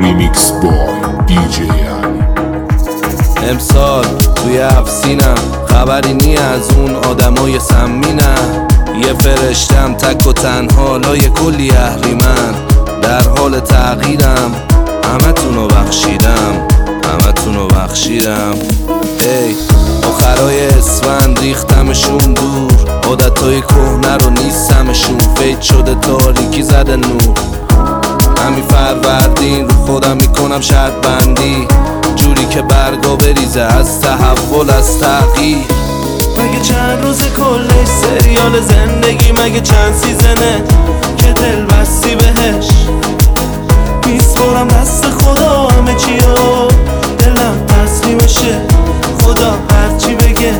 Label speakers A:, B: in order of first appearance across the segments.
A: ریمیکس بای دیجی علی.
B: امسال توی افسینم خبری نی از اون آدمای سمینم. یه فرشتم تک و تنها لای کلی اهریمن، در حال تغییرم. همتونو بخشیدم ای آخرای اسفند ریختمشون دور. عادتای کهنه رو نیستمشون، فید شده تاریکی زده نور. همین فروردین رو خودم میکنم شرط بندی، جوری که برگا بریزه از تحول از تغییر.
C: مگه چند روز کلش سریال زندگی، مگه چند سیزنه که دل بستی بهش. میسپرم دست خدا همه چیو، دلم تسلیمشه خدا هرچی بگه.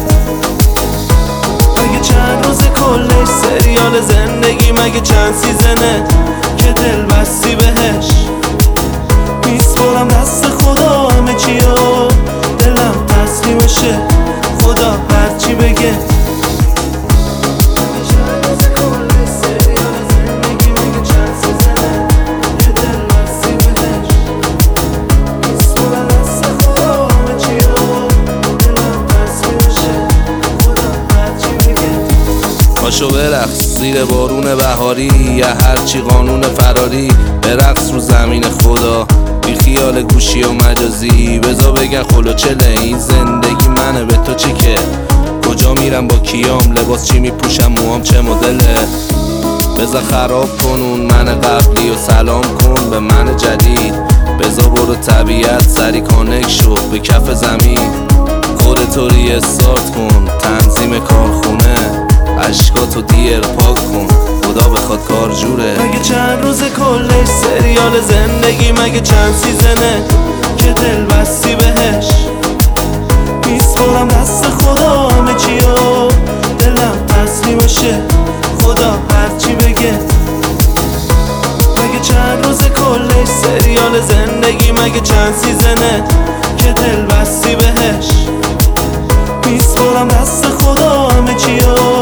C: مگه چند روز کلش سریال زندگی، مگه چند سیزنه که دل بستی بهش. میسپرم دست خدا همه چیو، دلم تسلیمشه خدا هرچی بگه.
B: پاشو برقص زیر بارون بهاری، یا هرچی قانون فراری. برقص رو زمین خدا بی خیال گوشی و مجازی. بزا بگن خلوچله این زندگی منه، به تو چی که؟ کجا میرم با کیام، لباس چی میپوشم، موام چه مدله. بزا خراب کن اون من قبلی و سلام کن به من جدید. بزا برو طبیعت سری کانک شد به کف زمین. خودتو ریستارت کن تنظیم کارخونه، عشقاتو دیر پاک کن خدا بخواد کار جوره.
C: مگه چند روز کلش سریال زندگی، مگه چند سیزنه که دل بستی بهش. میسپرم دست خدا همه چیو، دلم تسلیمشه خدا هرچی بگه. مگه چند روز کلش سریال زندگی، مگه چند سیزنه که دل بستی بهش. میسپرم دست خدا همه چیو،